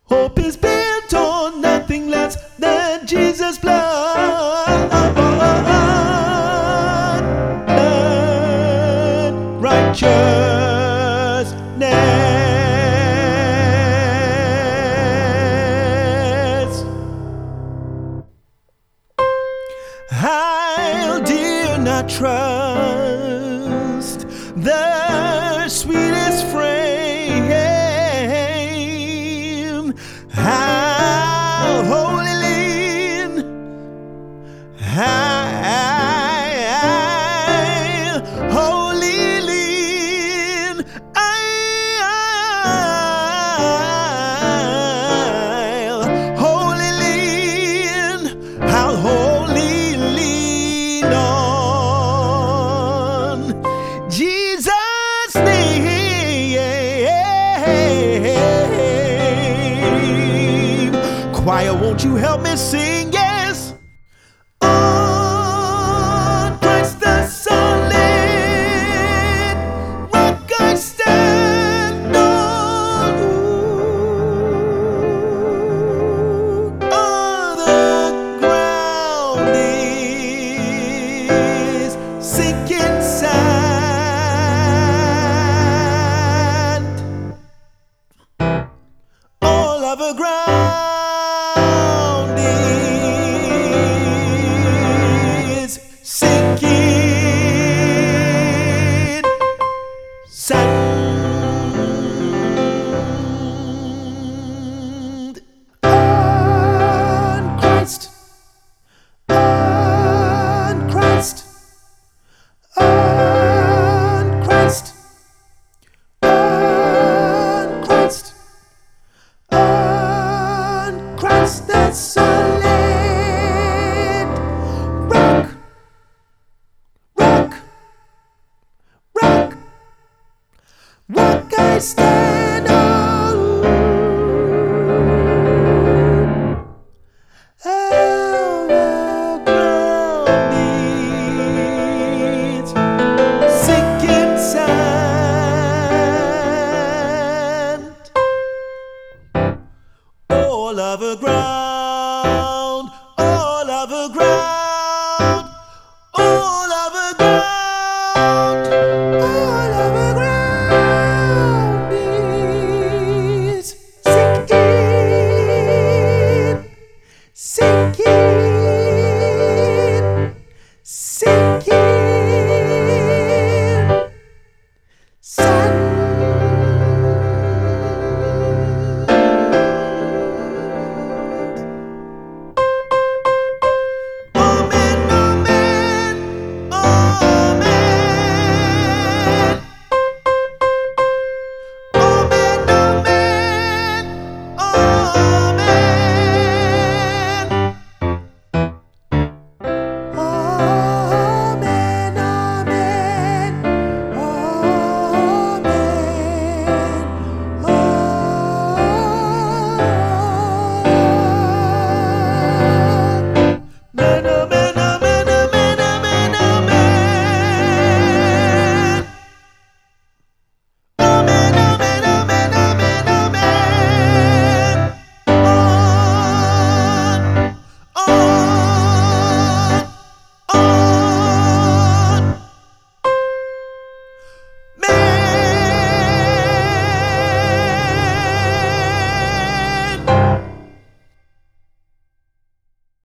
Hope is built on nothing less than Jesus' blood. Righteousness. I'll dare not trust the sweetest frame. I'll wholly lean. I'll wholly lean. I'll wholly lean. I'll wholly lean on Jesus' name. Choir, won't you help me sing? Yes. On Christ the solid rock I stand on. Other ground is sinking sand. All other ground is sinking sand. On Christ, on Christ, on Christ, on Christ, on Christ the solid rock, rock, rock, rock I stand on. All the ground needs sinking sand. All of the ground